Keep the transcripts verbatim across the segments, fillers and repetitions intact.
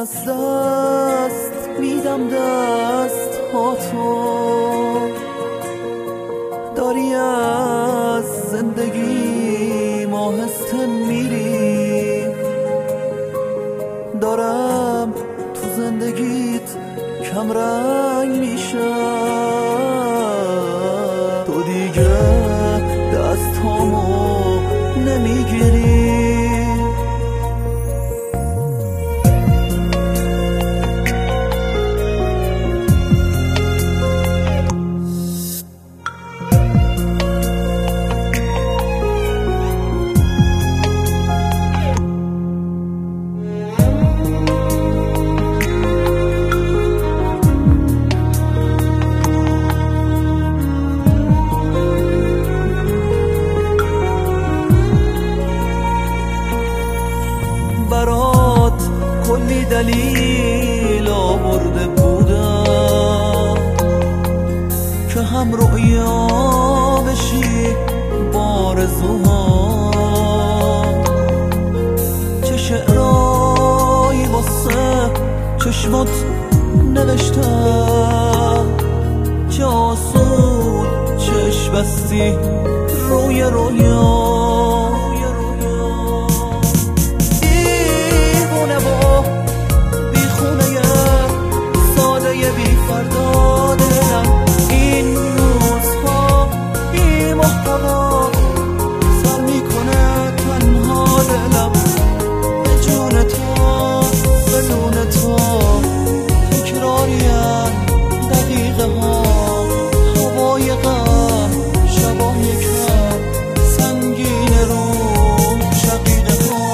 از دست میدم دست ها تو، داری از زندگی ماهستن میری، دارم تو زندگیت کم رنگ میشم، تو دیگه دست هامو نمیگیری. برات کلی دلیل آورده بودم که هم رؤیا بشی بارزوها، چه شعرایی واسه چشمات نوشتم، چه آسون چشم بستی روی رویا. این روزها بی محتوا سر میکنه تنها دلم، به جون تو بدون تو تکراریم دقیقه ها، هوای غم شبای کم سنگین رو شقیقه ها.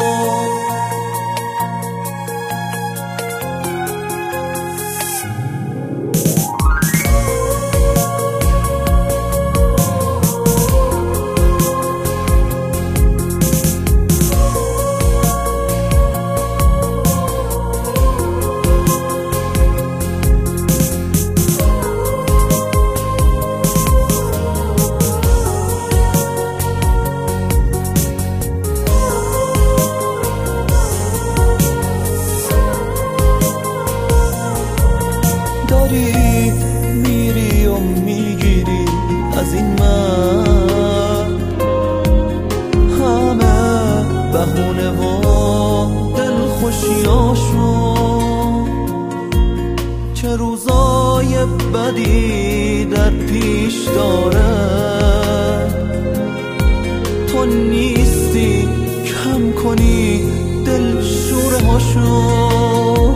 داری میری و میگیری از این من، همه بهونه و دلخوشیاشون، چه روزای بدی در پیش داره، تو نیستی کم کنی دل شوره هاشون،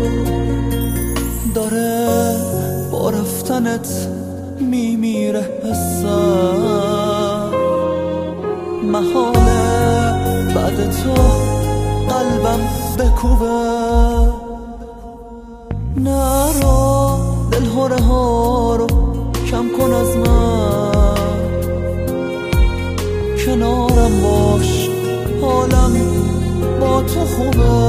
داره با رفتنت میمیره حسم، محاله بعد تو قلبم بکوبه، نرا دل هره ها رو کم کن از من، کنارم باش حالم با تو خوبه.